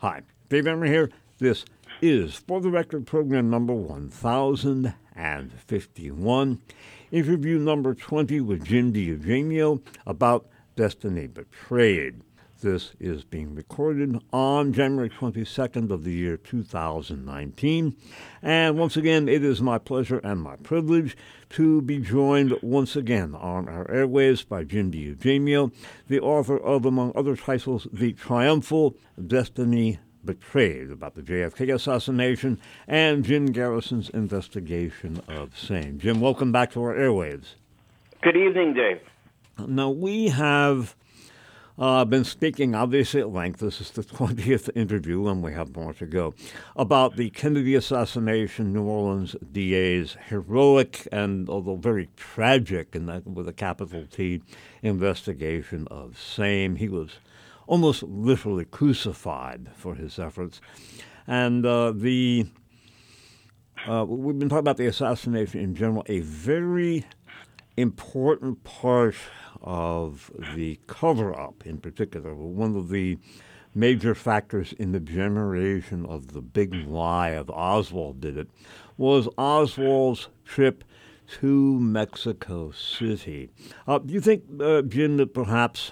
Hi, Dave Emory here. This is For the Record program number 1051, interview number 20 with Jim DiEugenio about Destiny Betrayed. This is being recorded on January 22nd of the year 2019. And once again, it is my pleasure and my privilege to be joined once again on our airwaves by Jim DiEugenio, the author of, among other titles, The Triumphal Destiny Betrayed, about the JFK assassination, and Jim Garrison's investigation of same. Jim, welcome back to our airwaves. Good evening, Dave. Now, we have been speaking, obviously, at length. This is the 20th interview, and we have more to go, about the Kennedy assassination, New Orleans DA's heroic and, although very tragic, and that with a capital T, investigation of same. He was almost literally crucified for his efforts. And we've been talking about the assassination in general, a very important part of the cover-up in particular. One of the major factors in the generation of the big lie of Oswald did it was Oswald's trip to Mexico City. Do you think, Jim, that perhaps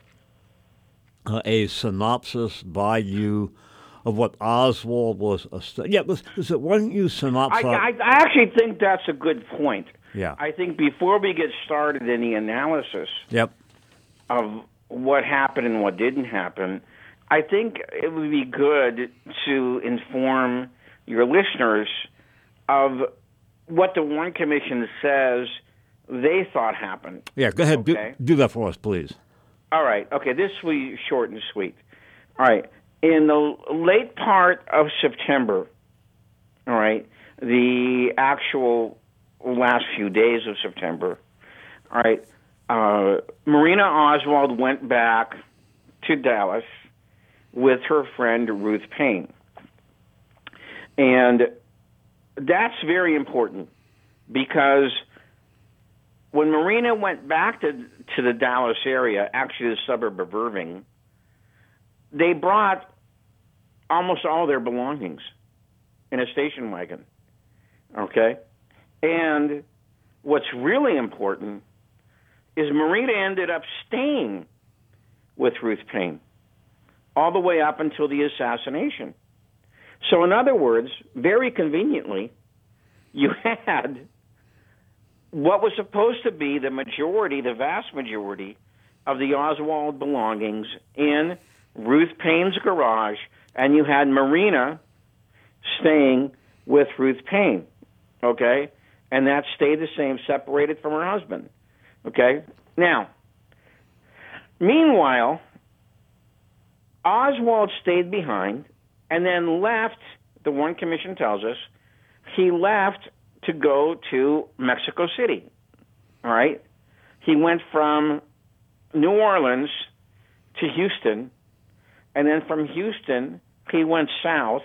a synopsis by you of what Oswald was? Why don't you synopsize? I actually think that's a good point. Yeah. I think before we get started in the analysis of what happened and what didn't happen, I think it would be good to inform your listeners of what the Warren Commission says they thought happened. Yeah, go ahead. Okay? Do that for us, please. All right. Okay, this will be short and sweet. All right. In the late part of September, all right, the actual last few days of September, all right, Marina Oswald went back to Dallas with her friend Ruth Paine. And that's very important because when Marina went back to the Dallas area, actually the suburb of Irving, they brought almost all their belongings in a station wagon, okay? And what's really important is Marina ended up staying with Ruth Paine all the way up until the assassination. So in other words, very conveniently, you had what was supposed to be the vast majority of the Oswald belongings in Ruth Paine's garage, and you had Marina staying with Ruth Paine, okay? And that stayed the same, separated from her husband, okay? Now, meanwhile, Oswald stayed behind and then left, the Warren Commission tells us, he left to go to Mexico City, all right? He went from New Orleans to Houston, and then from Houston, he went south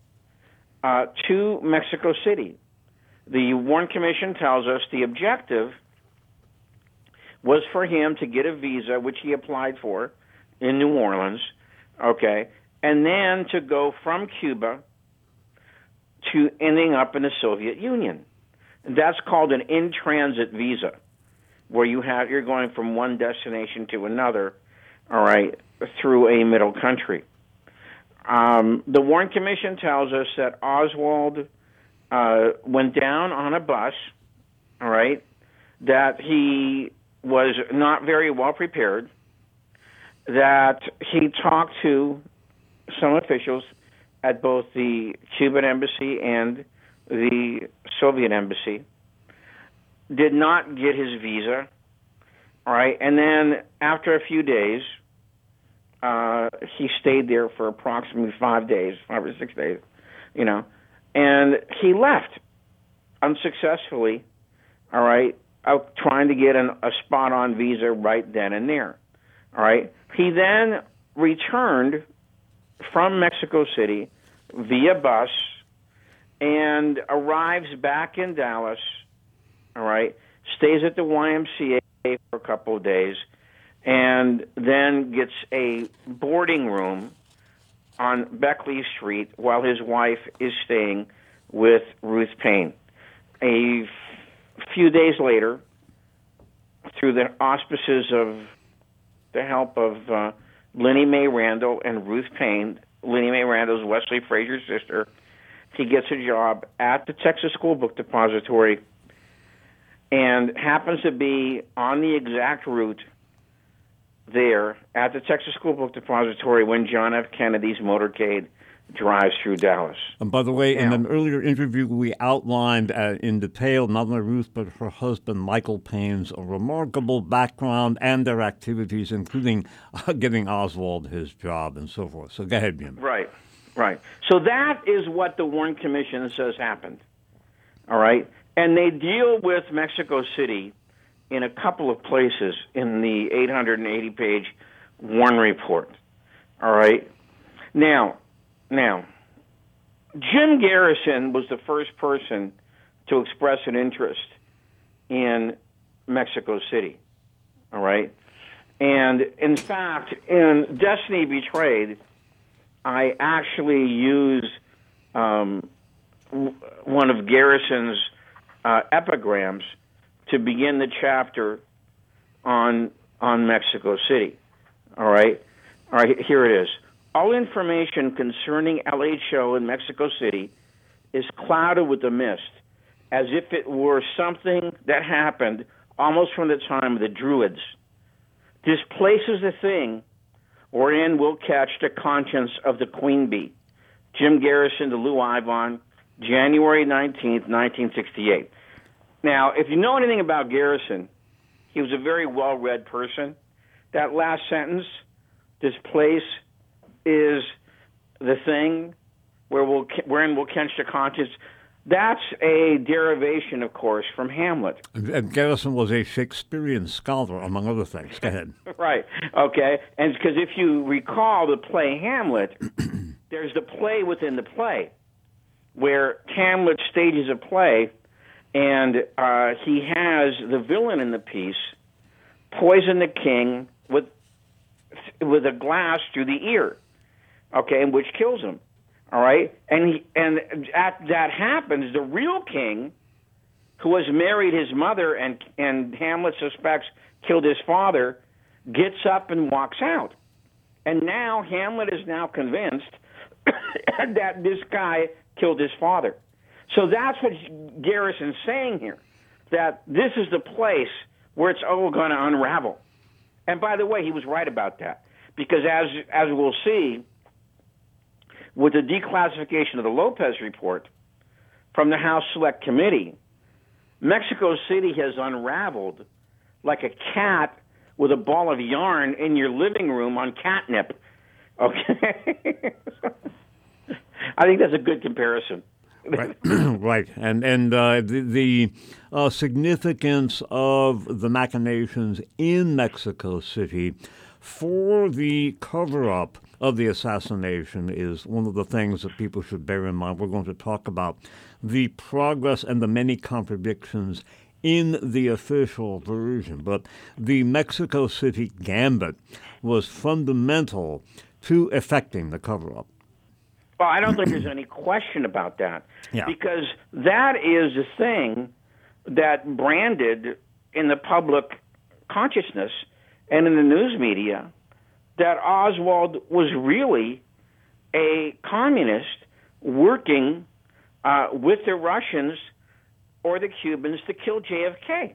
to Mexico City. The Warren Commission tells us the objective was for him to get a visa, which he applied for in New Orleans, okay, and then to go from Cuba to ending up in the Soviet Union. And that's called an in-transit visa, where you're going from one destination to another, all right, through a middle country. The Warren Commission tells us that Oswald went down on a bus, all right, that he was not very well prepared, that he talked to some officials at both the Cuban embassy and the Soviet embassy, did not get his visa, all right, and then after a few days, he stayed there for approximately 5 or 6 days, and he left unsuccessfully, all right, out trying to get a spot-on visa right then and there, all right. He then returned from Mexico City via bus and arrives back in Dallas, all right, stays at the YMCA for a couple of days, and then gets a boarding room on Beckley Street while his wife is staying with Ruth Paine. A few days later, through the auspices of the help of Lennie Mae Randall and Ruth Paine, Lennie Mae Randall's Wesley Frazier's sister, he gets a job at the Texas School Book Depository and happens to be on the exact route there at the Texas School Book Depository when John F. Kennedy's motorcade drives through Dallas. And by the way, in an earlier interview, we outlined in detail not only Ruth but her husband, Michael Paine's remarkable background and their activities, including getting Oswald his job and so forth. So go ahead, Jim. Right. So that is what the Warren Commission says happened. All right? And they deal with Mexico City in a couple of places in the 880-page Warren Report. All right? Now, Jim Garrison was the first person to express an interest in Mexico City. All right? And in fact, in Destiny Betrayed, I actually use one of Garrison's epigrams to begin the chapter on Mexico City. All right, here it is. All information concerning LHO in Mexico City is clouded with a mist, as if it were something that happened almost from the time of the Druids. This place is the thing wherein we'll catch the conscience of the queen bee. Jim Garrison to Lou Ivon, January 19th, 1968. Now, if you know anything about Garrison, he was a very well-read person. That last sentence, this place is the thing wherein we'll catch the conscience, that's a derivation, of course, from Hamlet. And Garrison was a Shakespearean scholar, among other things. Go ahead. Right. Okay. And because if you recall the play Hamlet, there's the play within the play, where Hamlet stages a play, and he has the villain in the piece poison the king with a glass through the ear, okay, and which kills him. All right, and that happens. The real king, who has married his mother and Hamlet suspects killed his father, gets up and walks out. And now Hamlet is now convinced that this guy killed his father. So that's what Garrison's saying here, that this is the place where it's all going to unravel. And by the way, he was right about that, because as we'll see, with the declassification of the Lopez report from the House Select Committee, Mexico City has unraveled like a cat with a ball of yarn in your living room on catnip. Okay? I think that's a good comparison. Right, right, and the significance of the machinations in Mexico City for the cover-up of the assassination is one of the things that people should bear in mind. We're going to talk about the progress and the many contradictions in the official version, but the Mexico City gambit was fundamental to effecting the cover-up. Well, I don't think there's any question about that, yeah, because that is the thing that branded in the public consciousness and in the news media that Oswald was really a communist working with the Russians or the Cubans to kill JFK.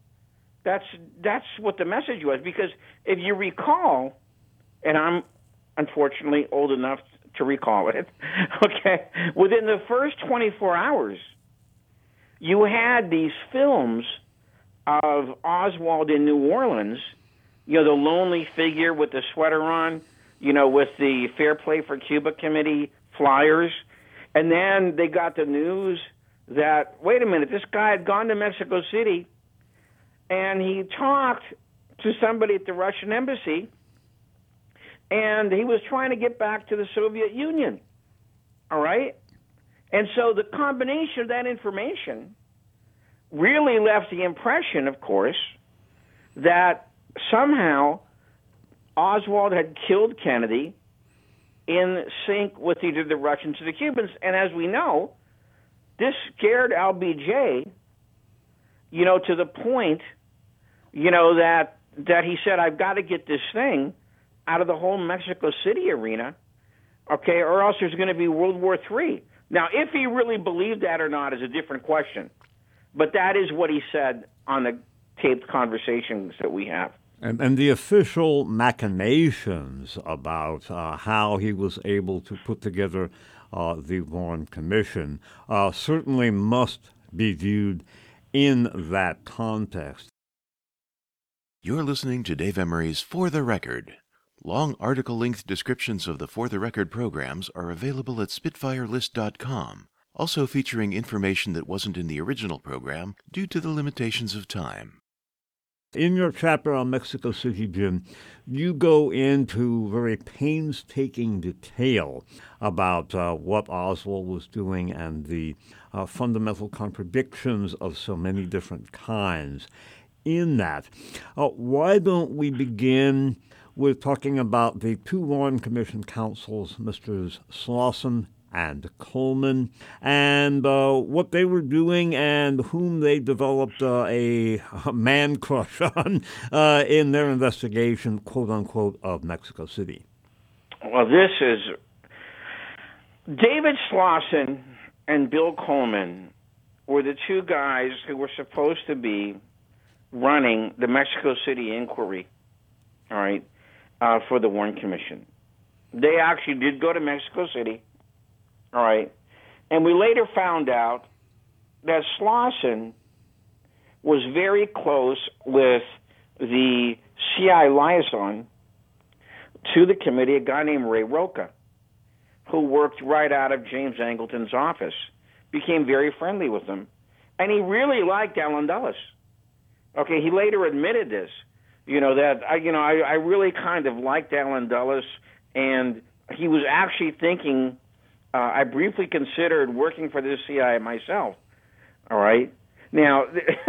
That's what the message was, because if you recall, and I'm unfortunately old enough to recall it, okay, within the first 24 hours, you had these films of Oswald in New Orleans, you know, the lonely figure with the sweater on, you know, with the Fair Play for Cuba Committee flyers. And then they got the news that, wait a minute, this guy had gone to Mexico City and he talked to somebody at the Russian embassy, and he was trying to get back to the Soviet Union. All right? And so the combination of that information really left the impression, of course, that somehow Oswald had killed Kennedy in sync with either the Russians or the Cubans. And as we know, this scared LBJ, to the point, that he said, I've got to get this thing out of the whole Mexico City arena, okay, or else there's going to be World War III. Now, if he really believed that or not is a different question, but that is what he said on the taped conversations that we have. And the official machinations about how he was able to put together the Warren Commission certainly must be viewed in that context. You're listening to Dave Emery's For the Record. Long article-length descriptions of the For the Record programs are available at SpitfireList.com, also featuring information that wasn't in the original program due to the limitations of time. In your chapter on Mexico City, Jim, you go into very painstaking detail about what Oswald was doing and the fundamental contradictions of so many different kinds in that. Why don't we begin with talking about the two Warren Commission counsels, Mr. Slauson and Coleman, and what they were doing and whom they developed a man crush on in their investigation, quote unquote, of Mexico City? Well, this is David Slauson and Bill Coleman were the two guys who were supposed to be running the Mexico City inquiry, all right, for the Warren Commission. They actually did go to Mexico City. All right. And we later found out that Slauson was very close with the CI liaison to the committee, a guy named Ray Roca, who worked right out of James Angleton's office, became very friendly with him. And he really liked Allen Dulles. Okay, he later admitted this, that I really kind of liked Allen Dulles, and he was actually thinking, I briefly considered working for the CIA myself. All right. Now,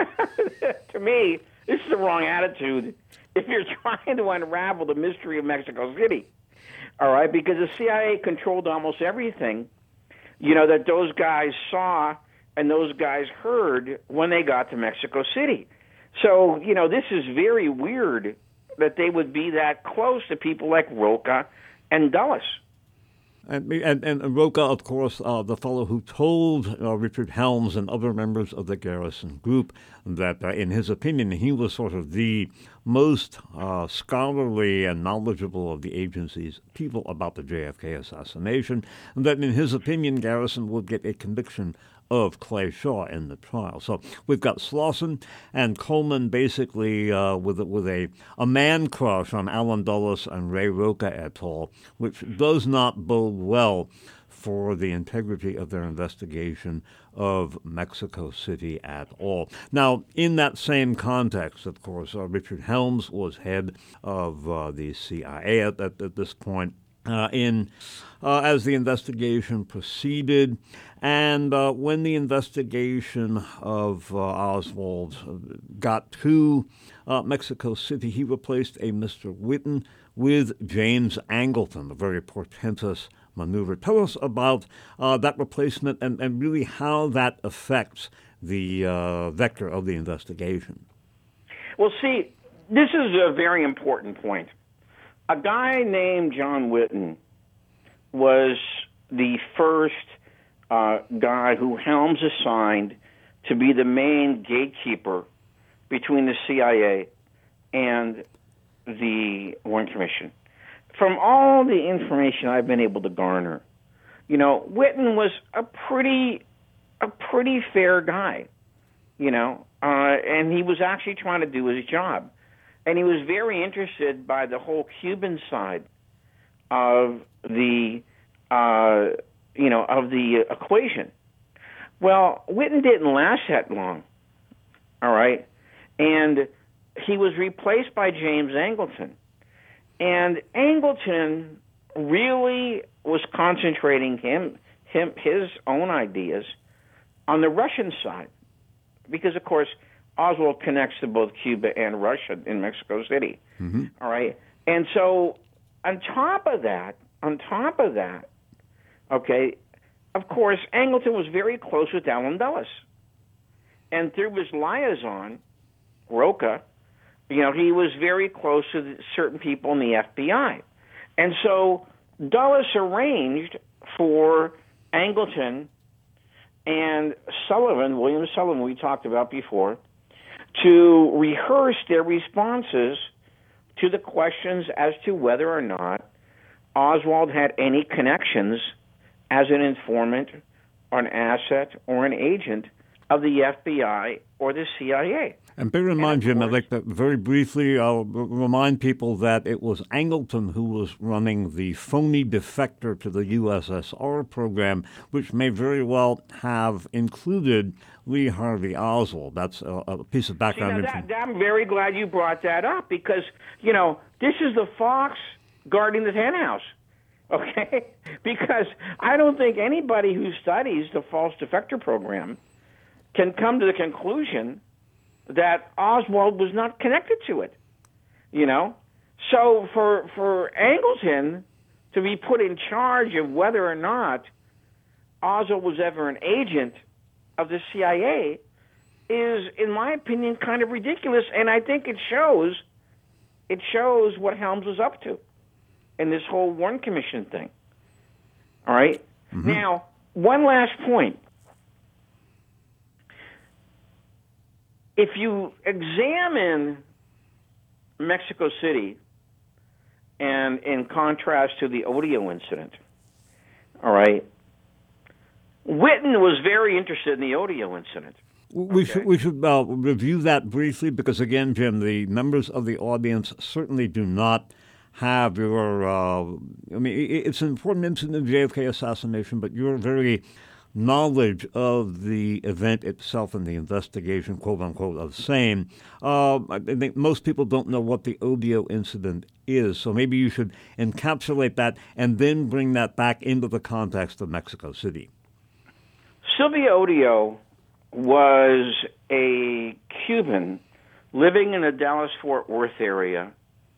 to me, this is the wrong attitude if you're trying to unravel the mystery of Mexico City. All right, because the CIA controlled almost everything, that those guys saw and those guys heard when they got to Mexico City. So, this is very weird that they would be that close to people like Roca and Dulles. And Roca, of course, the fellow who told Richard Helms and other members of the Garrison group that, in his opinion, he was sort of the most scholarly and knowledgeable of the agency's people about the JFK assassination, and that, in his opinion, Garrison would get a conviction of Clay Shaw in the trial. So we've got Slauson and Coleman basically with a man crush on Allen Dulles and Ray Roca et al., which does not bode well for the integrity of their investigation of Mexico City at all. Now, in that same context, of course, Richard Helms was head of the CIA at this point. As the investigation proceeded, and when the investigation of Oswald got to Mexico City, he replaced a Mr. Whitten with James Angleton, a very portentous maneuver. Tell us about that replacement and really how that affects the vector of the investigation. Well, see, this is a very important point. A guy named John Whitten was the first guy who Helms assigned to be the main gatekeeper between the CIA and the Warren Commission. From all the information I've been able to garner, Whitten was a pretty fair guy, and he was actually trying to do his job. And he was very interested by the whole Cuban side of the, of the equation. Well, Whitten didn't last that long, all right? And he was replaced by James Angleton. And Angleton really was concentrating his own ideas on the Russian side. Because, of course, Oswald connects to both Cuba and Russia in Mexico City. Mm-hmm. All right. And so on top of that, on top of that, okay, of course, Angleton was very close with Allen Dulles. And through his liaison, Roca, he was very close to certain people in the FBI. And so Dulles arranged for Angleton and William Sullivan, we talked about before, to rehearse their responses to the questions as to whether or not Oswald had any connections as an informant or an asset or an agent of the FBI or the CIA. And bear in mind, Jim, I'd like to very briefly remind people that it was Angleton who was running the phony defector to the USSR program, which may very well have included Lee Harvey Oswald. That's a piece of background information. I'm very glad you brought that up because, this is the fox guarding the henhouse, okay? Because I don't think anybody who studies the false defector program can come to the conclusion that Oswald was not connected to it, So for Angleton to be put in charge of whether or not Oswald was ever an agent of the CIA is, in my opinion, kind of ridiculous, and I think it shows what Helms was up to in this whole Warren Commission thing. All right? Mm-hmm. Now, one last point. If you examine Mexico City, and in contrast to the Odio incident, all right, Whitten was very interested in the Odio incident. We should review that briefly because, again, Jim, the members of the audience certainly do not have your, it's an important incident in the JFK assassination, but your very knowledge of the event itself and the investigation, quote unquote, of same. I think most people don't know what the Odio incident is, so maybe you should encapsulate that and then bring that back into the context of Mexico City. Sylvia Odio was a Cuban living in the Dallas-Fort Worth area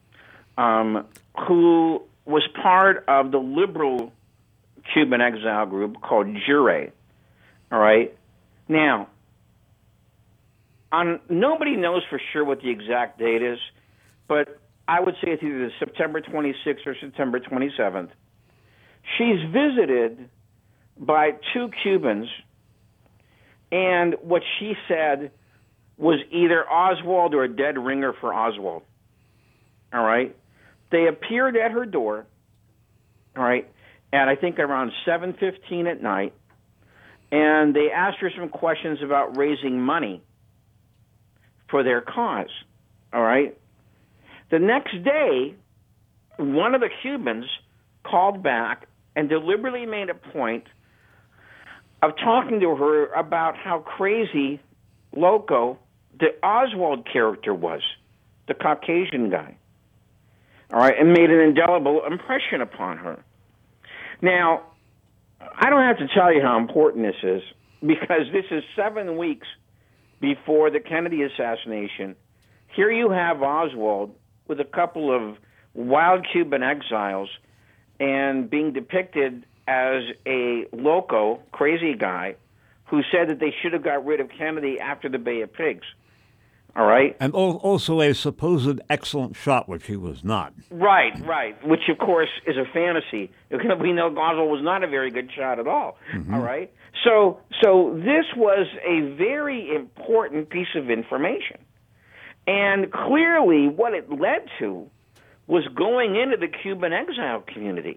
who was part of the liberal Cuban exile group called Jure. All right? Now, nobody knows for sure what the exact date is, but I would say it's either September 26th or September 27th. She's visited by two Cubans, and what she said was either Oswald or a dead ringer for Oswald. All right? They appeared at her door, all right, at I think around 7:15 at night, and they asked her some questions about raising money for their cause, all right? The next day, one of the Cubans called back and deliberately made a point of talking to her about how crazy, loco, the Oswald character was, the Caucasian guy, all right, and made an indelible impression upon her. Now, I don't have to tell you how important this is because this is 7 weeks before the Kennedy assassination. Here you have Oswald with a couple of wild Cuban exiles and being depicted as a loco, crazy guy who said that they should have got rid of Kennedy after the Bay of Pigs. All right? And also a supposed excellent shot, which he was not. Right, which, of course, is a fantasy. We know Oswald was not a very good shot at all. Mm-hmm. All right? So this was a very important piece of information. And clearly what it led to was going into the Cuban exile community.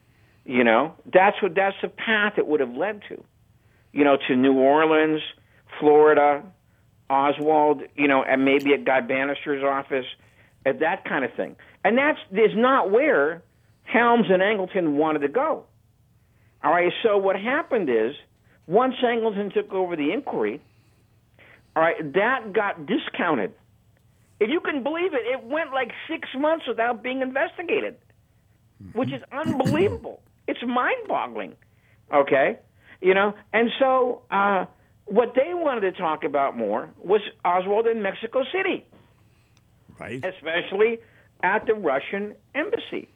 That's the path it would have led to. To New Orleans, Florida, Oswald, and maybe at Guy Bannister's office, at that kind of thing. And is not where Helms and Angleton wanted to go. All right, so what happened is, once Angleton took over the inquiry, all right, that got discounted. If you can believe it, it went like 6 months without being investigated, which is unbelievable. It's mind-boggling, okay? And so what they wanted to talk about more was Oswald in Mexico City, right? Especially at the Russian embassy.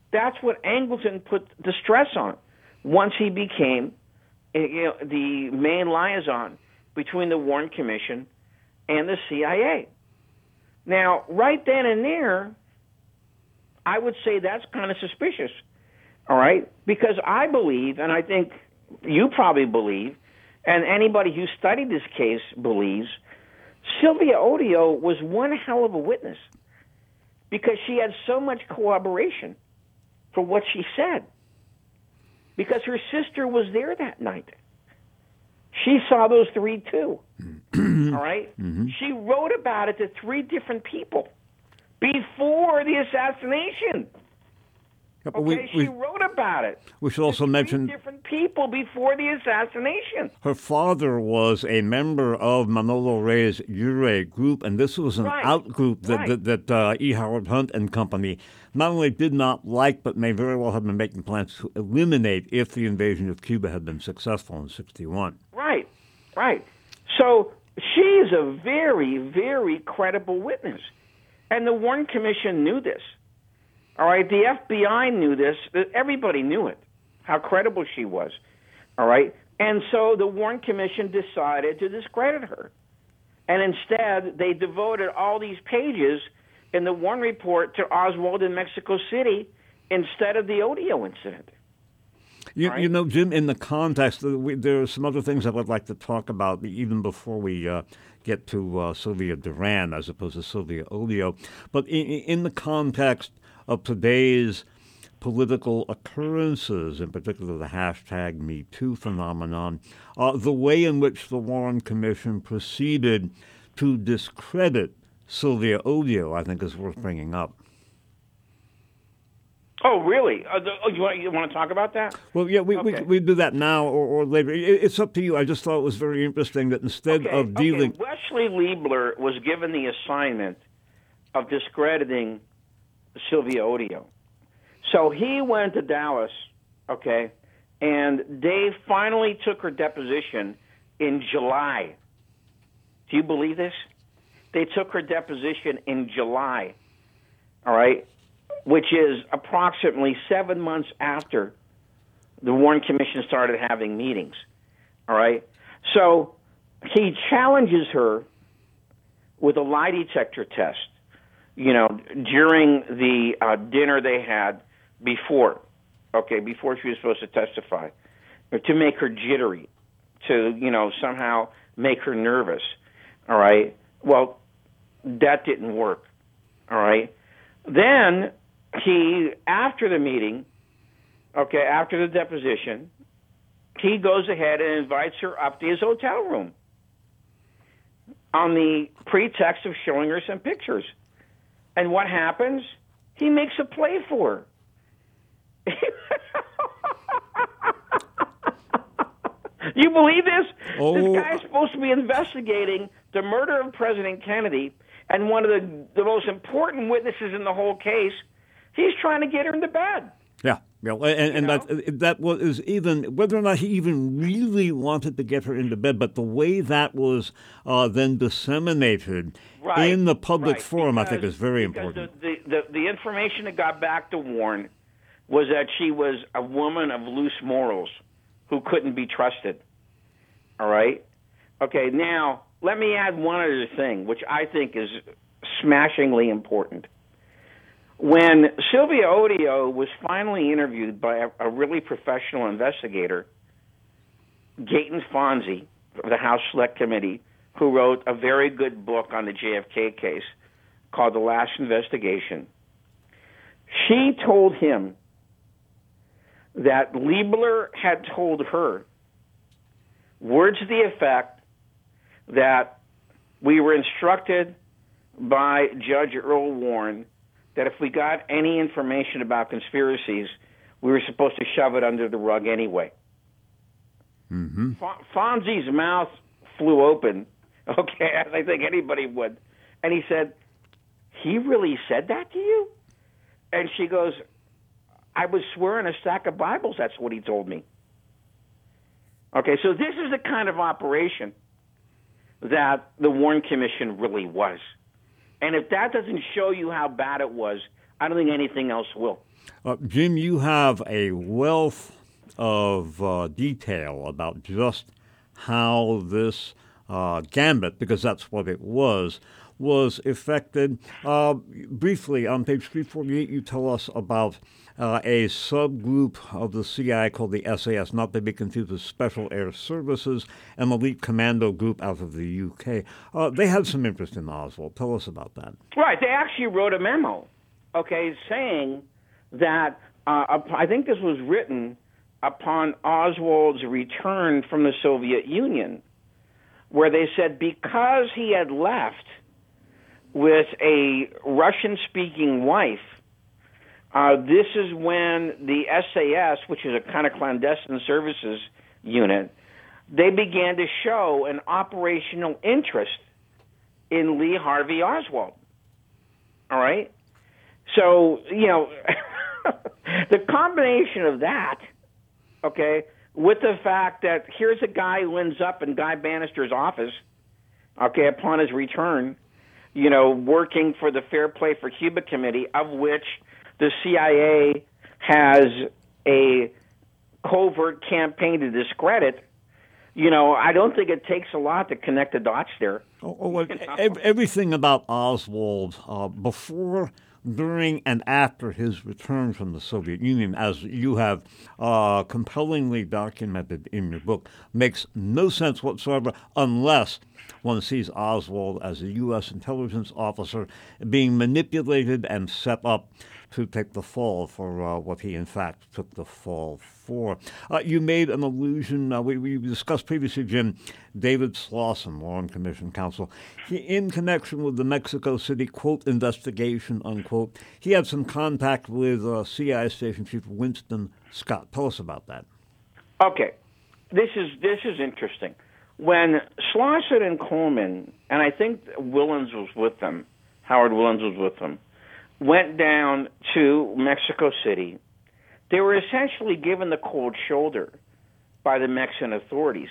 That's what Angleton put the stress on once he became the main liaison between the Warren Commission and the CIA. Now, right then and there, I would say that's kind of suspicious, all right? Because I believe, and I think you probably believe, and anybody who studied this case believes, Sylvia Odio was one hell of a witness because she had so much corroboration for what she said. Because her sister was there that night. She saw those three too. All right? Mm-hmm. She wrote about it to three different people before the assassination. Okay, she wrote about it. We should also mention different people before the assassination. Her father was a member of Manolo Rey's Ure group, and this was an out group that E. Howard Hunt and company not only did not like, but may very well have been making plans to eliminate if the invasion of Cuba had been successful in '61. Right. So she is a very, very credible witness, and the Warren Commission knew this. All right, the FBI knew this. Everybody knew it, how credible she was. All right, and so the Warren Commission decided to discredit her. And instead, they devoted all these pages in the Warren report to Oswald in Mexico City instead of the Odio incident. You know, Jim, in the context, there are some other things I would like to talk about even before we get to Sylvia Duran as opposed to Sylvia Odio. But in the context of today's political occurrences, in particular the hashtag #MeToo phenomenon, the way in which the Warren Commission proceeded to discredit Sylvia Odio, I think, is worth bringing up. Oh, really? You want to talk about that? Well, yeah, we do that now or later. It's up to you. I just thought it was very interesting that instead of dealing... Wesley Liebler was given the assignment of discrediting Sylvia Odio. So he went to Dallas, okay, and they finally took her deposition in July. Do you believe this? They took her deposition in July, all right, which is approximately 7 months after the Warren Commission started having meetings, all right? So he challenges her with a lie detector test, you know, during the dinner they had before she was supposed to testify, to make her jittery, to, you know, somehow make her nervous, all right? Well, that didn't work, all right? Then he, after the meeting, after the deposition, he goes ahead and invites her up to his hotel room on the pretext of showing her some pictures. And what happens? He makes a play for her. You believe this? Oh. This guy is supposed to be investigating the murder of President Kennedy, and one of the most important witnesses in the whole case, he's trying to get her into bed. Yeah. And that was even, whether or not he even really wanted to get her into bed, but the way that was then disseminated in the public forum, I think, is very important. The information that got back to Warren was that she was a woman of loose morals who couldn't be trusted. All right? Okay, now, let me add one other thing, which I think is smashingly important. When Sylvia Odio was finally interviewed by a really professional investigator, Gaten Fonzi of the House Select Committee, who wrote a very good book on the JFK case called The Last Investigation, she told him that Liebler had told her words to the effect that we were instructed by Judge Earl Warren that if we got any information about conspiracies, we were supposed to shove it under the rug anyway. Mm-hmm. Fonzie's mouth flew open, okay, as I think anybody would. And he said, he really said that to you? And she goes, I was swearing a stack of Bibles, that's what he told me. Okay, so this is the kind of operation that the Warren Commission really was. And if that doesn't show you how bad it was, I don't think anything else will. Jim, you have a wealth of detail about just how this gambit, because that's what it was effected. Briefly, on page 348, you tell us about a subgroup of the CIA called the SAS, not to be confused with Special Air Services, an elite commando group out of the UK. They had some interest in Oswald. Tell us about that. Right. They actually wrote a memo, saying that I think this was written upon Oswald's return from the Soviet Union, where they said because he had left with a Russian-speaking wife, this is when the SAS, which is a kind of clandestine services unit, they began to show an operational interest in Lee Harvey Oswald. All right? So, the combination of that, with the fact that here's a guy who ends up in Guy Bannister's office, upon his return, working for the Fair Play for Cuba Committee, of which the CIA has a covert campaign to discredit. I don't think it takes a lot to connect the dots there. Everything about Oswald before, during, and after his return from the Soviet Union, as you have compellingly documented in your book, makes no sense whatsoever unless one sees Oswald as a U.S. intelligence officer being manipulated and set up to take the fall for what he, in fact, took the fall for. You made an allusion, we discussed previously, Jim, David Slauson, Warren Commission counsel. In connection with the Mexico City, quote, investigation, unquote, he had some contact with CIA Station Chief Winston Scott. Tell us about that. Okay. This is interesting. When Slauson and Coleman, and I think Willens was with them, Howard Willens was with them, went down to Mexico City, they were essentially given the cold shoulder by the Mexican authorities,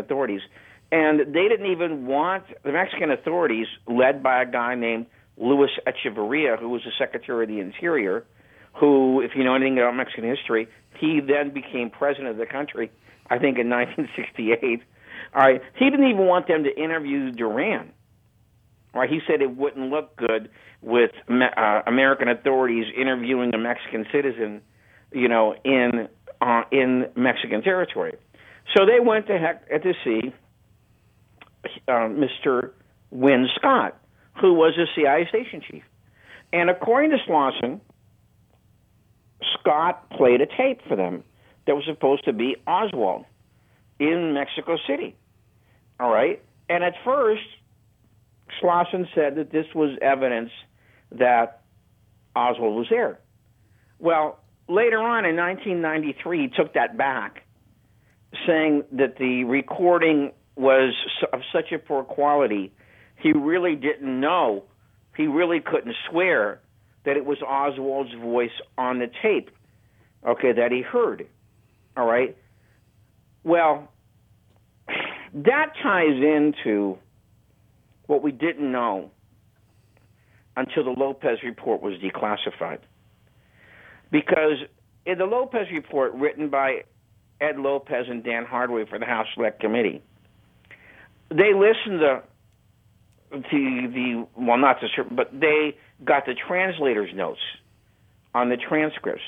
and they didn't even want the Mexican authorities, led by a guy named Luis Echeverria, who was the Secretary of the Interior, who, if you know anything about Mexican history, he then became president of the country, I think in 1968. All right, he didn't even want them to interview Duran. Right, he said it wouldn't look good with American authorities interviewing a Mexican citizen, in Mexican territory. So they went to see Mr. Win Scott, who was a CIA station chief. And according to Slauson, Scott played a tape for them that was supposed to be Oswald in Mexico City. All right? And at first, Slauson said that this was evidence that Oswald was there. Well, later on in 1993, he took that back, saying that the recording was of such a poor quality, he really didn't know, he really couldn't swear that it was Oswald's voice on the tape, that he heard. All right? Well, that ties into what we didn't know until the Lopez report was declassified. Because in the Lopez report, written by Ed Lopez and Dan Hardaway for the House Select Committee, they listened but they got the translator's notes on the transcripts,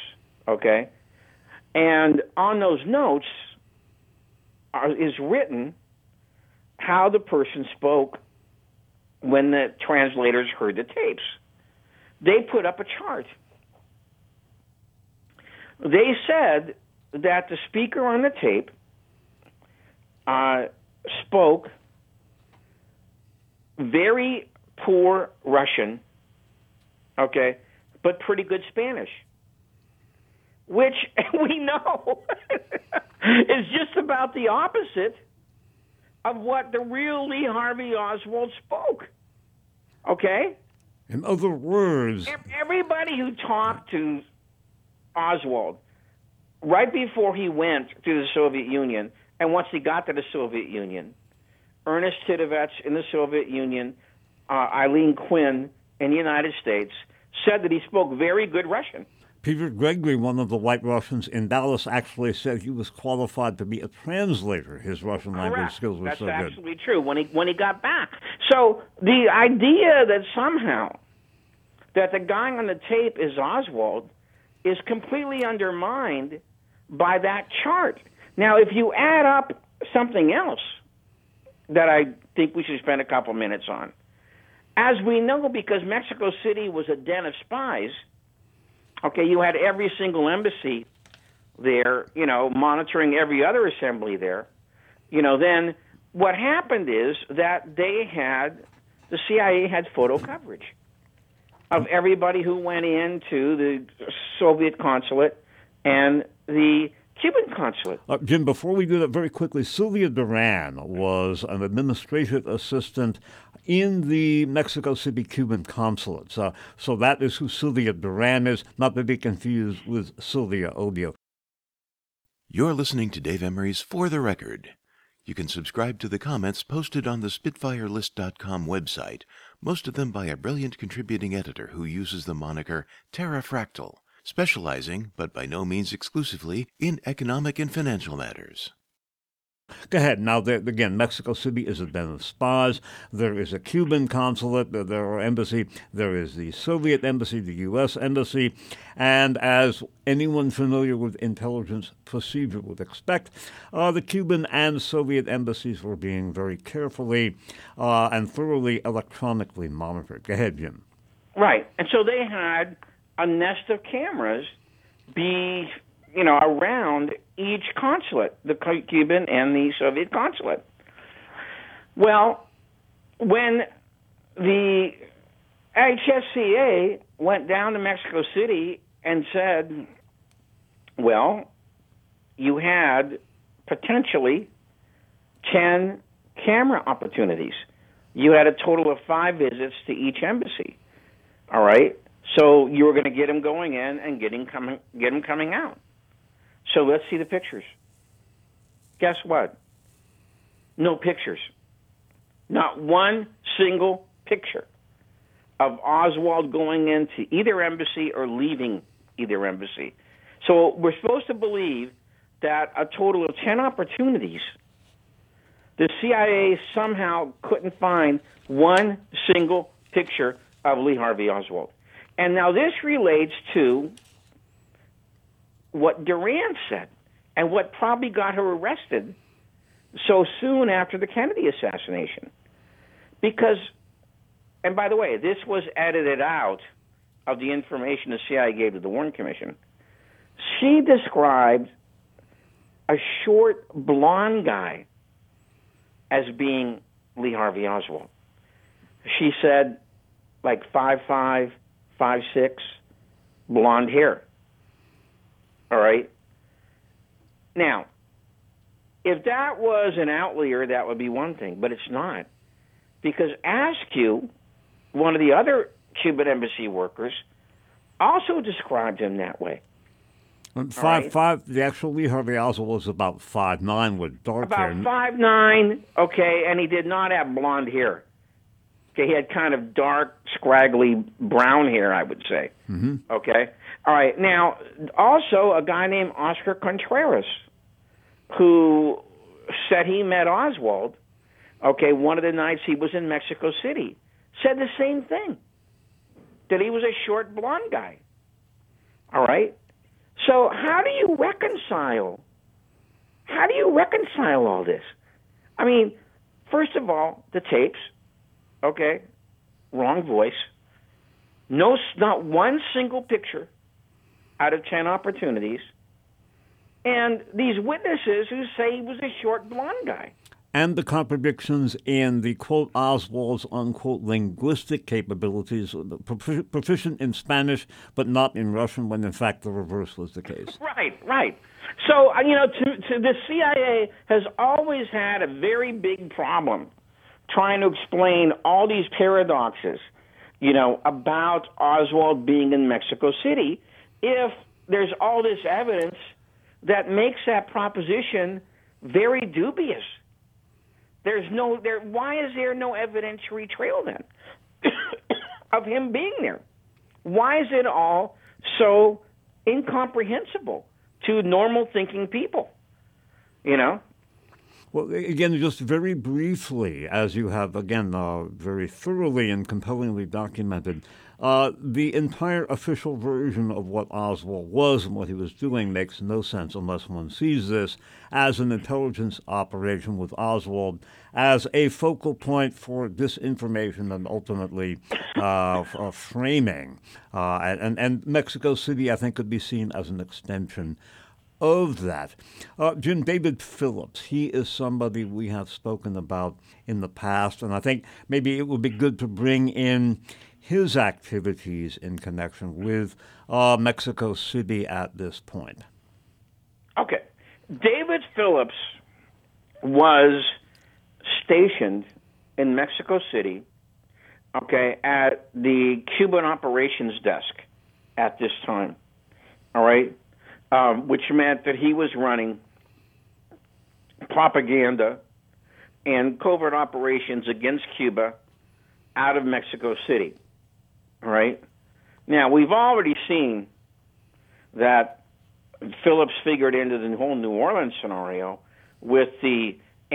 And on those notes is written how the person spoke when the translators heard the tapes. They put up a chart. They said that the speaker on the tape spoke very poor Russian, but pretty good Spanish, which we know is just about the opposite of what the real Lee Harvey Oswald spoke. In other words, everybody who talked to Oswald right before he went to the Soviet Union, and once he got to the Soviet Union, Ernest Tidovets in the Soviet Union, Eileen Quinn in the United States, said that he spoke very good Russian. Peter Gregory, one of the White Russians in Dallas, actually said he was qualified to be a translator. His Russian language skills were That's so good. That's absolutely true when he got back. So the idea that somehow that the guy on the tape is Oswald is completely undermined by that chart. Now, if you add up something else that I think we should spend a couple minutes on, as we know, because Mexico City was a den of spies, okay, you had every single embassy there, monitoring every other assembly there. Then what happened is that the CIA had photo coverage of everybody who went into the Soviet consulate and the Cuban consulate. Jim, before we do that, very quickly, Sylvia Duran was an administrative assistant in the Mexico City Cuban consulate. So that is who Sylvia Duran is, not to be confused with Sylvia Obio. You're listening to Dave Emery's For the Record. You can subscribe to the comments posted on the SpitfireList.com website, most of them by a brilliant contributing editor who uses the moniker Terrafractal, specializing, but by no means exclusively, in economic and financial matters. Go ahead. Now, again, Mexico City is a den of spies. There is a Cuban consulate. There are embassy. There is the Soviet embassy, the U.S. embassy. And as anyone familiar with intelligence procedure would expect, the Cuban and Soviet embassies were being very carefully and thoroughly electronically monitored. Go ahead, Jim. Right. And so they had a nest of cameras be around each consulate, the Cuban and the Soviet consulate. Well, when the HSCA went down to Mexico City and said, well, you had potentially 10 camera opportunities. You had a total of 5 visits to each embassy. All right? So you were going to get them going in and get them coming out. So let's see the pictures. Guess what? No pictures. Not one single picture of Oswald going into either embassy or leaving either embassy. So we're supposed to believe that a total of 10 opportunities, the CIA somehow couldn't find one single picture of Lee Harvey Oswald. And now this relates to what Duran said and what probably got her arrested so soon after the Kennedy assassination. Because, and by the way, this was edited out of the information the CIA gave to the Warren Commission. She described a short, blonde guy as being Lee Harvey Oswald. She said, like 5'5", 5'6", blonde hair. All right? Now, if that was an outlier, that would be one thing, but it's not. Because Askew, one of the other Cuban embassy workers, also described him that way. 5'5", the actual Lee Harvey Oswald was about 5'9" with dark hair. About 5'9", okay, and he did not have blonde hair. Okay, he had kind of dark, scraggly brown hair, I would say. Mm-hmm. Okay? All right. Now, also a guy named Oscar Contreras, who said he met Oswald, okay, one of the nights he was in Mexico City, said the same thing, that he was a short, blonde guy. All right? So how do you reconcile all this? I mean, first of all, the tapes, okay, wrong voice, not one single picture out of 10 opportunities, and these witnesses who say he was a short, blonde guy. And the contradictions in the, quote, Oswald's, unquote, linguistic capabilities, proficient in Spanish but not in Russian, when in fact the reverse was the case. Right. So, to the CIA has always had a very big problem trying to explain all these paradoxes, about Oswald being in Mexico City, if there's all this evidence that makes that proposition very dubious. Why is there no evidentiary trail then of him being there? Why is it all so incomprehensible to normal thinking people, you know? Well, again, just very briefly, as you have, again, very thoroughly and compellingly documented, the entire official version of what Oswald was and what he was doing makes no sense unless one sees this as an intelligence operation with Oswald as a focal point for disinformation and ultimately framing. And Mexico City, I think, could be seen as an extension of that. Jim, David Phillips, he is somebody we have spoken about in the past, and I think maybe it would be good to bring in his activities in connection with Mexico City at this point. Okay. David Phillips was stationed in Mexico City, okay, at the Cuban operations desk at this time, all right? Which meant that he was running propaganda and covert operations against Cuba out of Mexico City. All right? Now, we've already seen that Phillips figured into the whole New Orleans scenario with the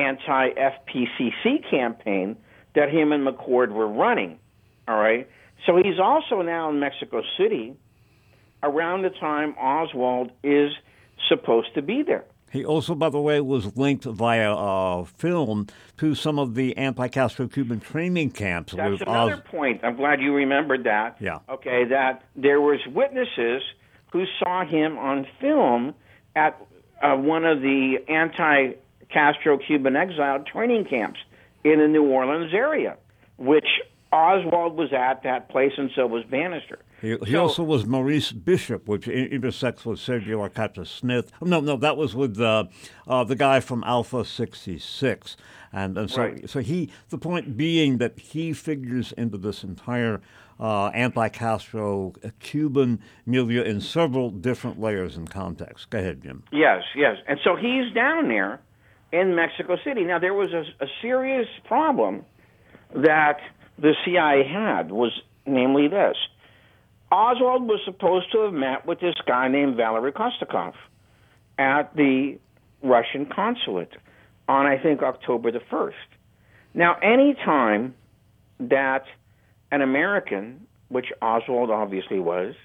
anti-FPCC campaign that him and McCord were running. All right? So he's also now in Mexico City around the time Oswald is supposed to be there. He also, by the way, was linked via film to some of the anti-Castro Cuban training camps. That's another point. I'm glad you remembered that. Yeah. Okay, that there was witnesses who saw him on film at one of the anti-Castro Cuban exile training camps in the New Orleans area, which Oswald was at that place, and so was Bannister. He also was Maurice Bishop, which intersects with Sergio Arcata Smith. No, that was with the guy from Alpha 66. And so, right. So the point being that he figures into this entire anti-Castro Cuban milieu in several different layers and contexts. Go ahead, Jim. Yes. And so he's down there in Mexico City. Now, there was a serious problem that the CIA had, was namely this. Oswald was supposed to have met with this guy named Valery Kostakov at the Russian consulate on, I think, October the 1st. Now, any time that an American, which Oswald obviously was,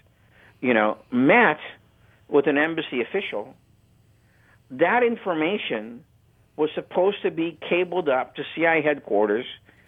met with an embassy official, that information was supposed to be cabled up to CIA headquarters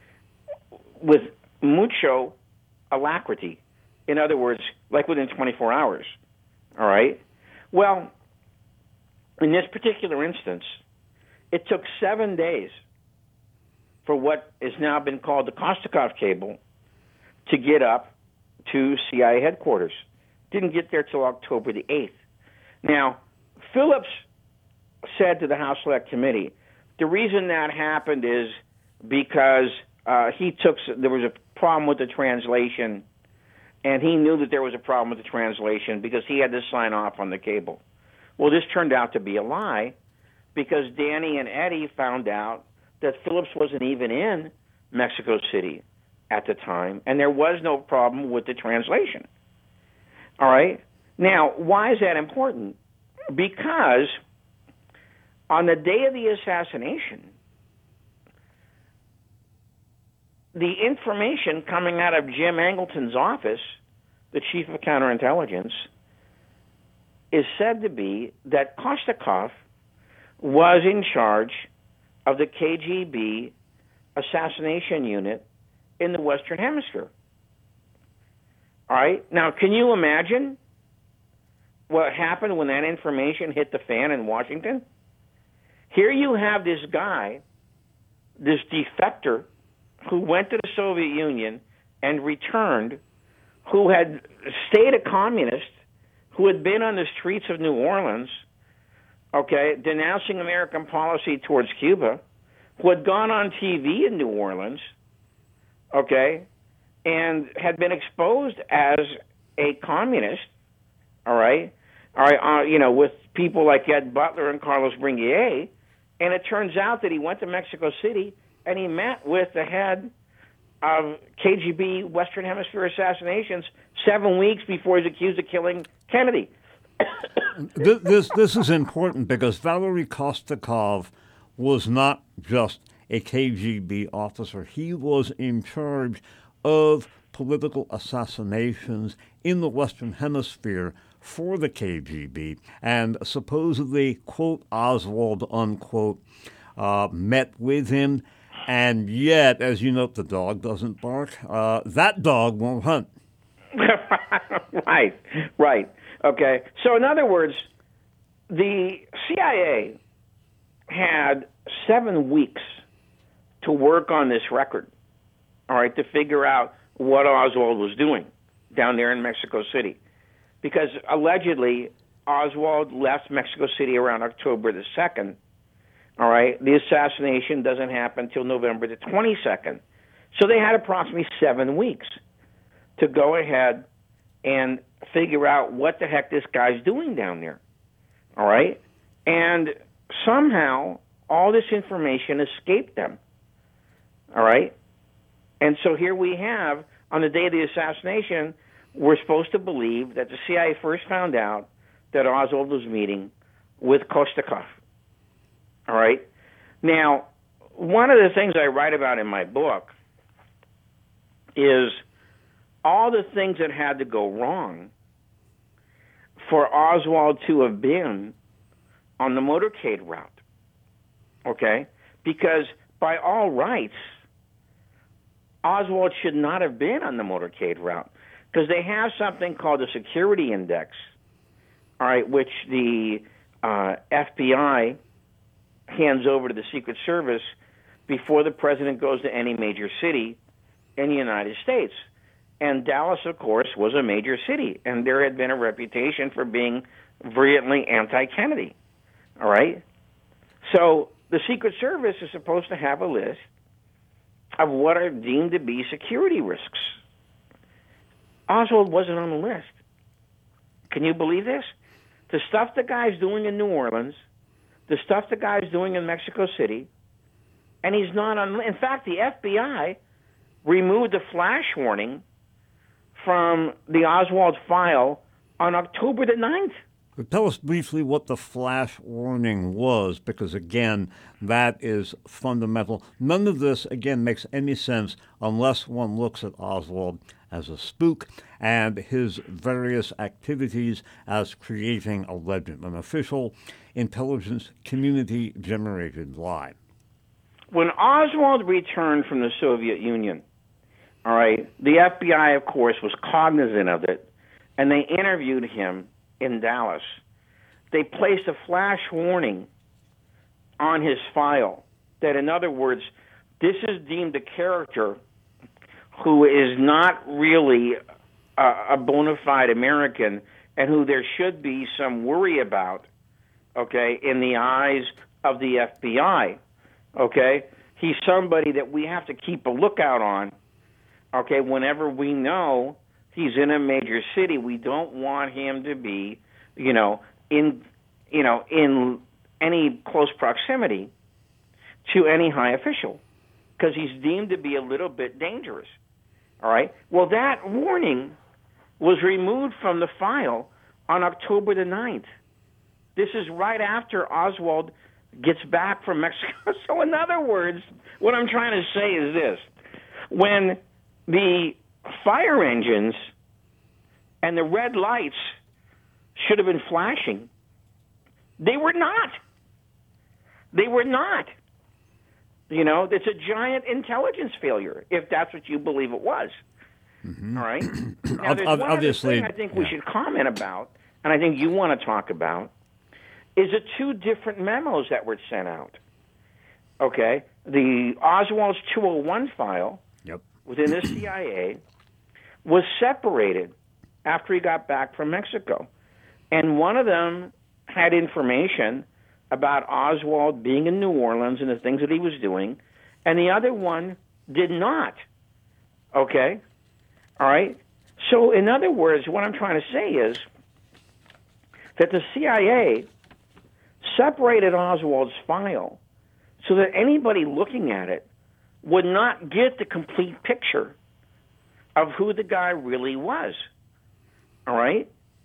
with mucho alacrity. In other words, like within 24 hours, all right? Well, in this particular instance, it took 7 days for what has now been called the Kostakov cable to get up to CIA headquarters. Didn't get there till October the 8th. Now, Phillips said to the House Select Committee, the reason that happened is because there was a problem with the translation, and he knew that there was a problem with the translation because he had to sign off on the cable. Well, this turned out to be a lie because Danny and Eddie found out that Phillips wasn't even in Mexico City at the time, and there was no problem with the translation. All right? Now, why is that important? Because on the day of the assassination, the information coming out of Jim Angleton's office, the chief of counterintelligence, is said to be that Kostakov was in charge of the KGB assassination unit in the Western Hemisphere. All right? Now, can you imagine what happened when that information hit the fan in Washington? Here you have this guy, this defector, who went to the Soviet Union and returned, who had stayed a communist, who had been on the streets of New Orleans, okay, denouncing American policy towards Cuba, who had gone on TV in New Orleans, okay, and had been exposed as a communist, all right, with people like Ed Butler and Carlos Bringuier, and it turns out that he went to Mexico City and he met with the head of KGB Western Hemisphere assassinations 7 weeks before he's accused of killing Kennedy. This is important because Valery Kostakov was not just a KGB officer. He was in charge of political assassinations in the Western Hemisphere for the KGB, and supposedly, quote, Oswald, unquote, met with him. And yet, as you note, the dog doesn't bark. That dog won't hunt. Right. Okay. So, in other words, the CIA had 7 weeks to work on this record, all right, to figure out what Oswald was doing down there in Mexico City. Because allegedly, Oswald left Mexico City around October the 2nd, all right? The assassination doesn't happen until November the 22nd. So they had approximately 7 weeks to go ahead and figure out what the heck this guy's doing down there, all right? And somehow all this information escaped them, all right? And so here we have, on the day of the assassination, we're supposed to believe that the CIA first found out that Oswald was meeting with Kostakov, all right? Now, one of the things I write about in my book is all the things that had to go wrong for Oswald to have been on the motorcade route, okay? Because by all rights, Oswald should not have been on the motorcade route because they have something called the security index, all right, which the FBI hands over to the Secret Service before the president goes to any major city in the United States. And Dallas, of course, was a major city, and there had been a reputation for being virulently anti-Kennedy, all right? So the Secret Service is supposed to have a list of what are deemed to be security risks. Oswald wasn't on the list. Can you believe this? The stuff the guy's doing in New Orleans, the stuff the guy's doing in Mexico City, and he's not on. In fact, the FBI removed the flash warning from the Oswald file on October the 9th. Tell us briefly what the flash warning was, because, again, that is fundamental. None of this, again, makes any sense unless one looks at Oswald as a spook and his various activities as creating a legend, an official intelligence community-generated lie. When Oswald returned from the Soviet Union, all right, the FBI, of course, was cognizant of it, and they interviewed him in Dallas. They placed a flash warning on his file that, in other words, this is deemed a character who is not really a bona fide American and who there should be some worry about, okay, in the eyes of the FBI, okay? He's somebody that we have to keep a lookout on, okay, whenever we know he's in a major city. We don't want him to be, in any close proximity to any high official because he's deemed to be a little bit dangerous. All right? Well, that warning was removed from the file on October the 9th. This is right after Oswald gets back from Mexico. So in other words, what I'm trying to say is this. When the fire engines and the red lights should have been flashing, they were not. They were not. It's a giant intelligence failure, if that's what you believe it was. Mm-hmm. All right? Now, there's one obviously, other thing I think we should comment about, and I think you want to talk about, is the 2 different memos that were sent out. Okay? The Oswald's 201 file within the CIA was separated after he got back from Mexico. And one of them had information about Oswald being in New Orleans and the things that he was doing, and the other one did not. Okay? All right? So, in other words, what I'm trying to say is that the CIA separated Oswald's file so that anybody looking at it would not get the complete picture of who the guy really was. All right?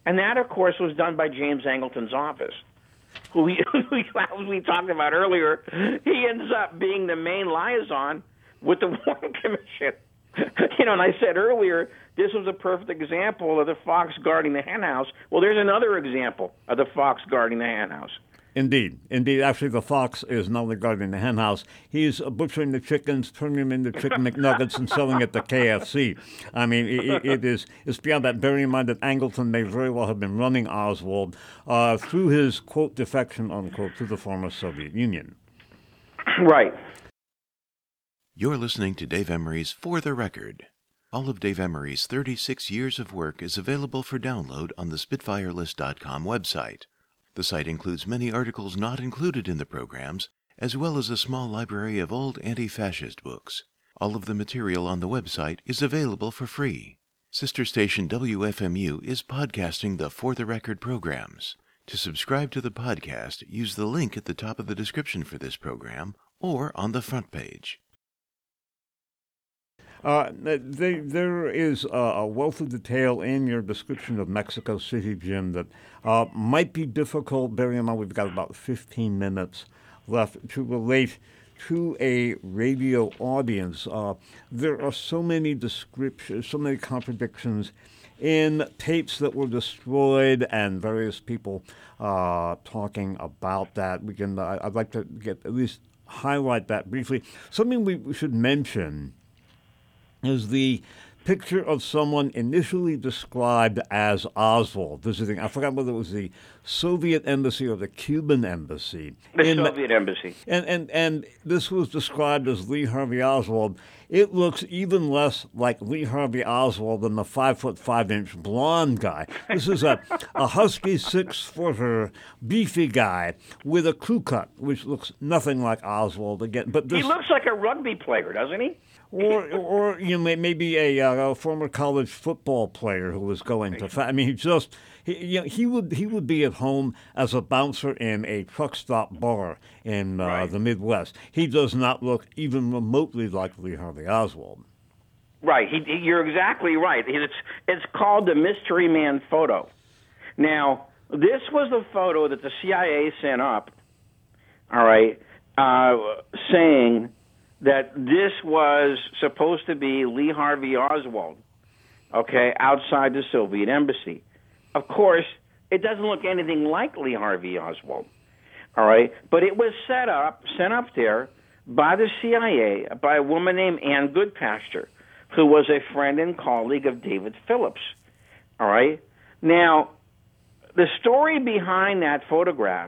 And that, of course, was done by James Angleton's office, who we talked about earlier. He ends up being the main liaison with the Warren Commission. And I said earlier, this was a perfect example of the fox guarding the henhouse. Well, there's another example of the fox guarding the henhouse. Indeed. Actually, the fox is not only guarding the henhouse, he's butchering the chickens, turning them into chicken McNuggets, and selling it to KFC. I mean, it's beyond that. Bearing in mind that Angleton may very well have been running Oswald through his, quote, defection, unquote, to the former Soviet Union. Right. You're listening to Dave Emery's For the Record. All of Dave Emery's 36 years of work is available for download on the SpitfireList.com website. The site includes many articles not included in the programs, as well as a small library of old anti-fascist books. All of the material on the website is available for free. Sister station WFMU is podcasting the For the Record programs. To subscribe to the podcast, use the link at the top of the description for this program or on the front page. There is a wealth of detail in your description of Mexico City, Jim, that might be difficult. Bearing in mind we've got about 15 minutes left to relate to a radio audience. There are so many descriptions, so many contradictions in tapes that were destroyed, and various people talking about that. I'd like to at least highlight that briefly. Something we should mention is the picture of someone initially described as Oswald visiting, I forgot whether it was the Soviet embassy or the Cuban embassy. The Soviet embassy. And this was described as Lee Harvey Oswald. It looks even less like Lee Harvey Oswald than the 5'5" blonde guy. This is a husky 6-footer, beefy guy with a crew cut, which looks nothing like Oswald again. But he looks like a rugby player, doesn't he? Or maybe a former college football player who was going to. I mean, he would be at home as a bouncer in a truck stop bar in the Midwest. He does not look even remotely like Lee Harvey Oswald. Right. You're exactly right. It's called the Mystery Man photo. Now, this was the photo that the CIA sent up. All right, saying that this was supposed to be Lee Harvey Oswald, okay, outside the Soviet embassy. Of course, it doesn't look anything like Lee Harvey Oswald, all right? But it was sent up there by the CIA, by a woman named Ann Goodpasture, who was a friend and colleague of David Phillips, all right? Now, the story behind that photograph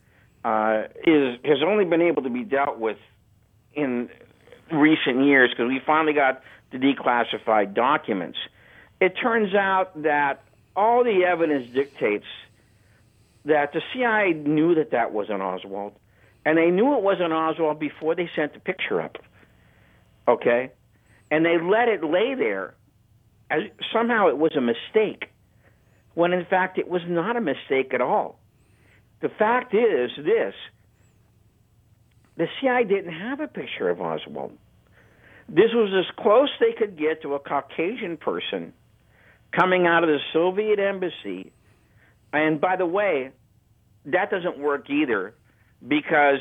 has only been able to be dealt with in recent years because we finally got the declassified documents. It turns out that all the evidence dictates that the CIA knew that wasn't Oswald, and they knew it wasn't Oswald before they sent the picture up, okay? And they let it lay there as somehow it was a mistake, when in fact it was not a mistake at all. The fact is this: the CIA didn't have a picture of Oswald. This was as close they could get to a Caucasian person coming out of the Soviet embassy. And by the way, that doesn't work either, because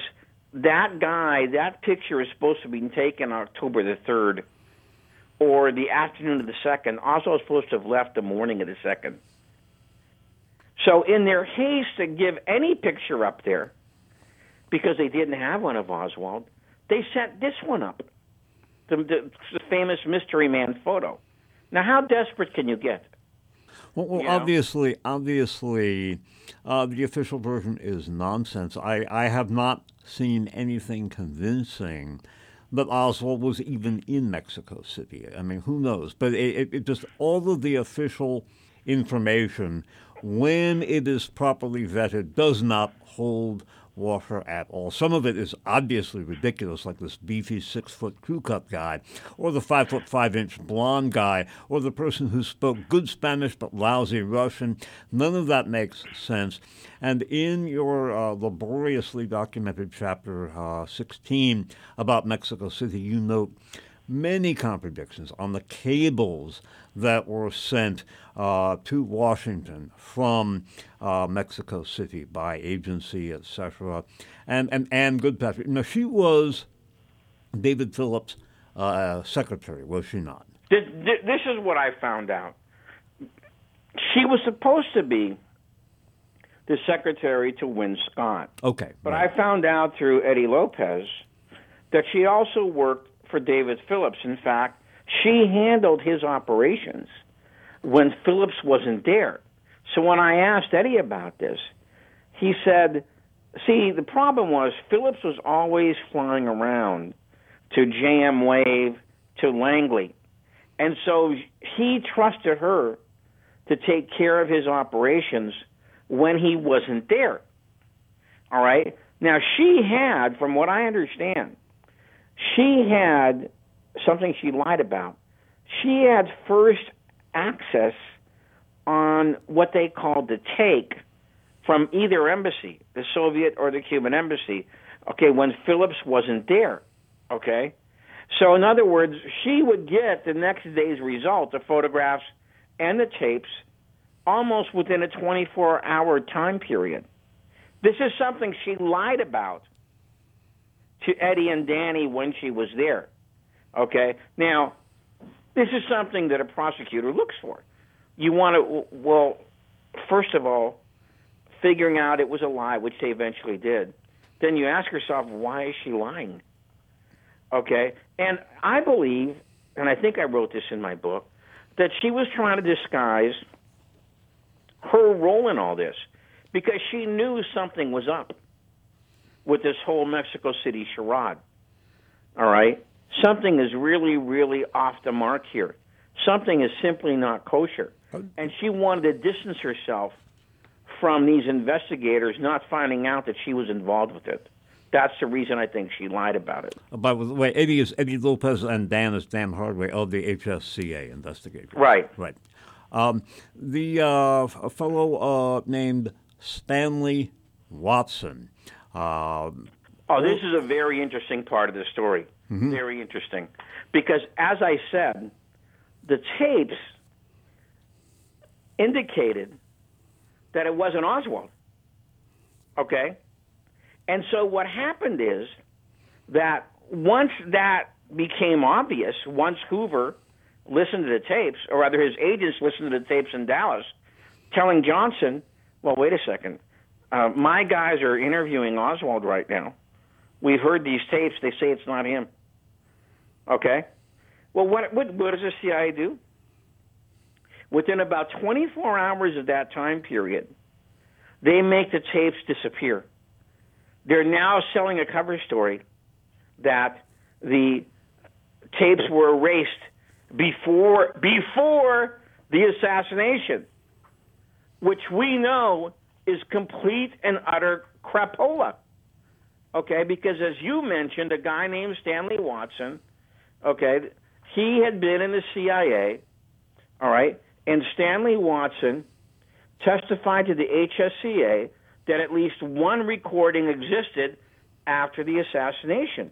that picture is supposed to be taken October the 3rd or the afternoon of the 2nd. Oswald was supposed to have left the morning of the 2nd. So in their haste to give any picture up there, because they didn't have one of Oswald, they sent this one up, the famous Mystery Man photo. Now, how desperate can you get? Well, obviously, the official version is nonsense. I have not seen anything convincing that Oswald was even in Mexico City. I mean, who knows? But it just, all of the official information, when it is properly vetted, does not hold water at all. Some of it is obviously ridiculous, like this beefy 6-foot crew cut guy, or the 5'5" blonde guy, or the person who spoke good Spanish but lousy Russian. None of that makes sense. And in your laboriously documented chapter 16 about Mexico City, you note many contradictions on the cables that were sent to Washington from Mexico City by agency, etc. And Anne Goodpatrick. Now, she was David Phillips' secretary, was she not? This is what I found out. She was supposed to be the secretary to Win Scott. Okay. But right. I found out through Eddie Lopez that she also worked for David Phillips. In fact, she handled his operations when Phillips wasn't there. So when I asked Eddie about this, he said, see, the problem was Phillips was always flying around to JM Wave, to Langley. And so he trusted her to take care of his operations when he wasn't there. All right? Now, she had, from what I understand, she had something she lied about. She had first access on what they called the take from either embassy, the Soviet or the Cuban embassy, okay, when Phillips wasn't there, okay? So in other words, she would get the next day's result, the photographs and the tapes, almost within a 24-hour time period. This is something she lied about to Eddie and Danny when she was there, okay? Now, this is something that a prosecutor looks for. You want to, well, first of all, figuring out it was a lie, which they eventually did. Then you ask yourself, why is she lying? Okay? And I believe, and I think I wrote this in my book, that she was trying to disguise her role in all this because she knew something was up with this whole Mexico City charade. All right? Something is really, really off the mark here. Something is simply not kosher. And she wanted to distance herself from these investigators not finding out that she was involved with it. That's the reason I think she lied about it. By the way, Eddie is Eddie Lopez and Dan is Dan Hardway of the HSCA investigators. Right. Right. A fellow named Stanley Watson. This is a very interesting part of the story. Mm-hmm. Very interesting. Because, as I said, the tapes indicated that it wasn't Oswald. Okay? And so what happened is that once that became obvious, once Hoover listened to the tapes, or rather his agents listened to the tapes in Dallas, telling Johnson, well, wait a second, my guys are interviewing Oswald right now. We've heard these tapes. They say it's not him. Okay? Well, what does the CIA do? Within about 24 hours of that time period, they make the tapes disappear. They're now selling a cover story that the tapes were erased before the assassination, which we know is complete and utter crapola. Okay, because as you mentioned, a guy named Stanley Watson, okay, he had been in the CIA, all right, and Stanley Watson testified to the HSCA that at least one recording existed after the assassination.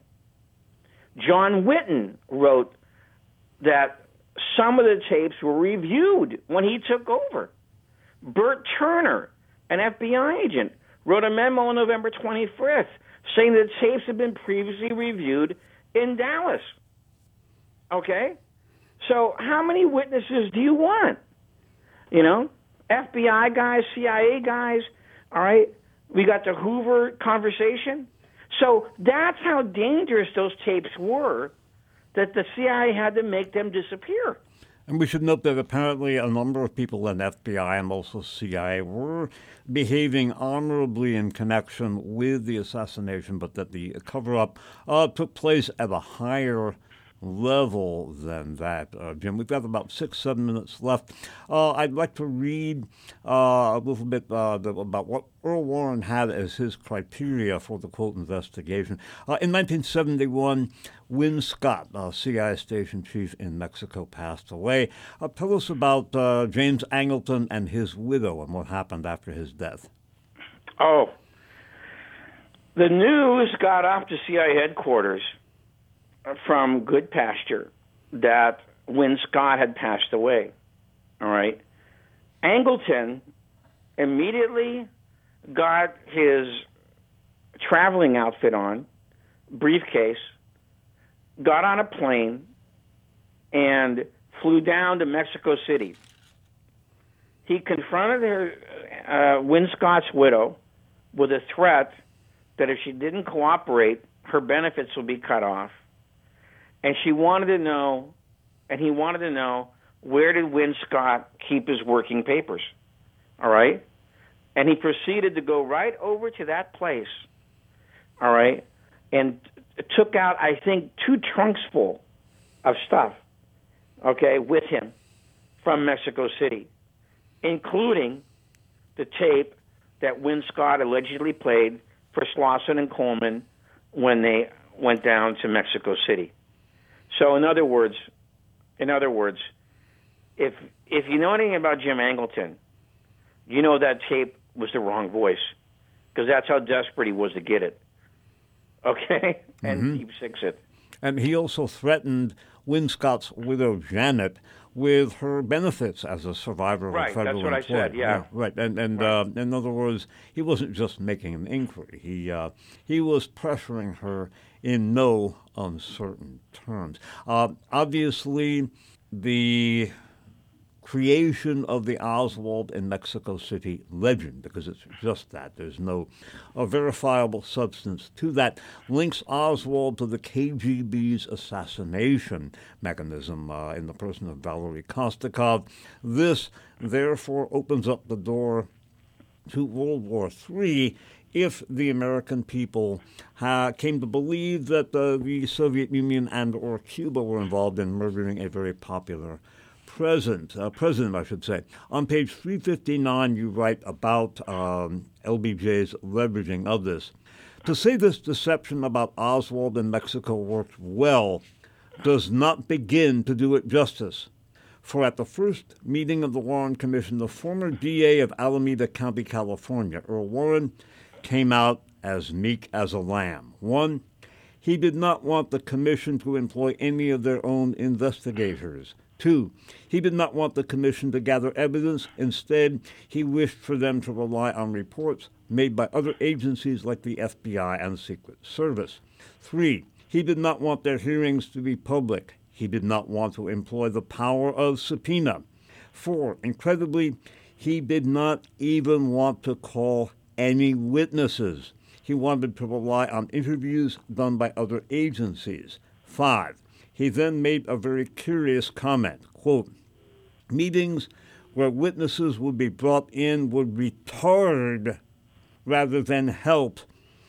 John Whitten wrote that some of the tapes were reviewed when he took over. Bert Turner, an FBI agent, wrote a memo on November 25th saying that tapes had been previously reviewed in Dallas. Okay? So how many witnesses do you want? You know, FBI guys, CIA guys, all right? We got the Hoover conversation. So that's how dangerous those tapes were, that the CIA had to make them disappear. And we should note that apparently a number of people in FBI and also CIA were behaving honorably in connection with the assassination, but that the cover-up took place at a higher level than that. Jim, we've got about 6-7 minutes left. I'd like to read a little bit about what Earl Warren had as his criteria for the, quote, investigation. In 1971, Win Scott, CIA station chief in Mexico, passed away. Tell us about James Angleton and his widow and what happened after his death. Oh, the news got off to CIA headquarters from Goodpasture that when Scott had passed away, all right, Angleton immediately got his traveling outfit on, briefcase, got on a plane, and flew down to Mexico City. He confronted Win Scott's widow with a threat that if she didn't cooperate, her benefits will be cut off. And she wanted to know, and he wanted to know, where did Win Scott keep his working papers? All right? And he proceeded to go right over to that place, all right, and took out, I think, 2 trunks full of stuff, okay, with him from Mexico City, including the tape that Win Scott allegedly played for Slauson and Coleman when they went down to Mexico City. So in other words, if you know anything about Jim Angleton, you know that tape was the wrong voice, because that's how desperate he was to get it. Okay? And keep it. And he also threatened Win Scott's widow, Janet, with her benefits as a survivor of a federal employee. Right, that's what I said, yeah. Right, and in other words, he wasn't just making an inquiry. He was pressuring her in no uncertain terms. Obviously, the creation of the Oswald in Mexico City legend, because it's just that. There's no verifiable substance to that. Links Oswald to the KGB's assassination mechanism in the person of Valery Kostikov. This, therefore, opens up the door to World War III if the American people came to believe that the Soviet Union and or Cuba were involved in murdering a very popular president, I should say. On page 359, you write about LBJ's leveraging of this. To say this deception about Oswald in Mexico worked well does not begin to do it justice. For at the first meeting of the Warren Commission, the former DA of Alameda County, California, Earl Warren, came out as meek as a lamb. 1, he did not want the commission to employ any of their own investigators. 2, he did not want the commission to gather evidence. Instead, he wished for them to rely on reports made by other agencies like the FBI and Secret Service. 3, he did not want their hearings to be public. He did not want to employ the power of subpoena. 4, incredibly, he did not even want to call any witnesses. He wanted to rely on interviews done by other agencies. 5, he then made a very curious comment, quote, meetings where witnesses would be brought in would retard rather than help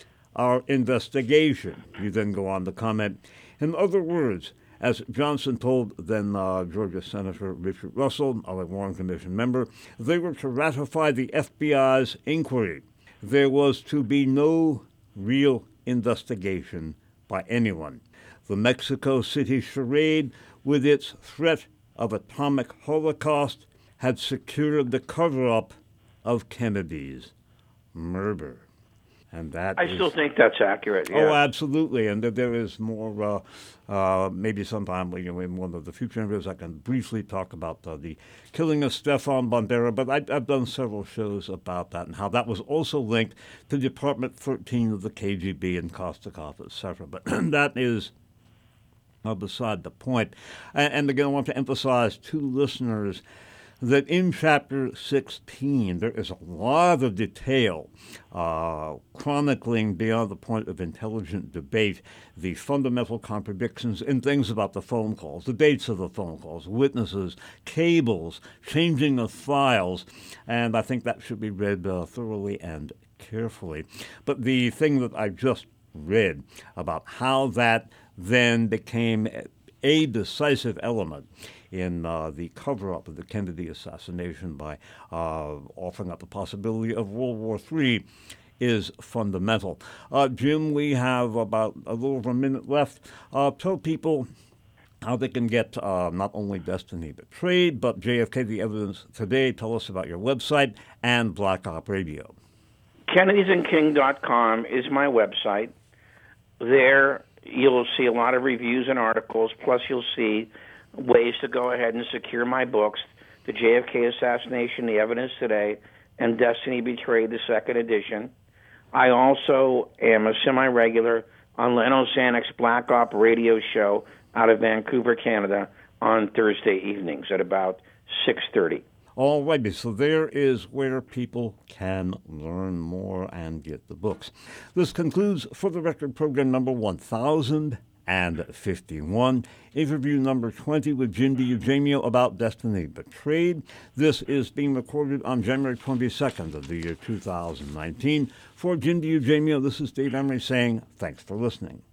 our investigation. You then go on to comment, in other words, as Johnson told then Georgia Senator Richard Russell, a Warren Commission member, they were to ratify the FBI's inquiry. There was to be no real investigation by anyone. The Mexico City charade, with its threat of atomic holocaust, had secured the cover-up of Kennedy's murder. And that I still think that's accurate. Yeah. Oh, absolutely. And there is more, maybe sometime in one of the future interviews I can briefly talk about the killing of Stefan Bandera, but I've done several shows about that and how that was also linked to Department 13 of the KGB and Kostikov, etc. But that is beside the point. And again, I want to emphasize to listeners that in Chapter 16, there is a lot of detail chronicling beyond the point of intelligent debate the fundamental contradictions in things about the phone calls, the dates of the phone calls, witnesses, cables, changing of files, and I think that should be read thoroughly and carefully. But the thing that I just read about how that then became a decisive element in the cover-up of the Kennedy assassination by offering up the possibility of World War III is fundamental. Jim, we have about a little over a minute left. Tell people how they can get not only Destiny Betrayed, but JFK, The Evidence Today. Tell us about your website and Black Op Radio. KennedysandKing.com is my website. There you'll see a lot of reviews and articles, plus you'll see ways to go ahead and secure my books, The JFK Assassination, The Evidence Today, and Destiny Betrayed, the second edition. I also am a semi-regular on Leno Sanek's Black Op radio show out of Vancouver, Canada, on Thursday evenings at about 6:30. All righty, so there is where people can learn more and get the books. This concludes For the Record program number 1051, interview number 20 with Jim DiEugenia about Destiny Betrayed. This is being recorded on January 22nd of the year 2019. For Jim DiEugenia, this is Dave Emery saying thanks for listening.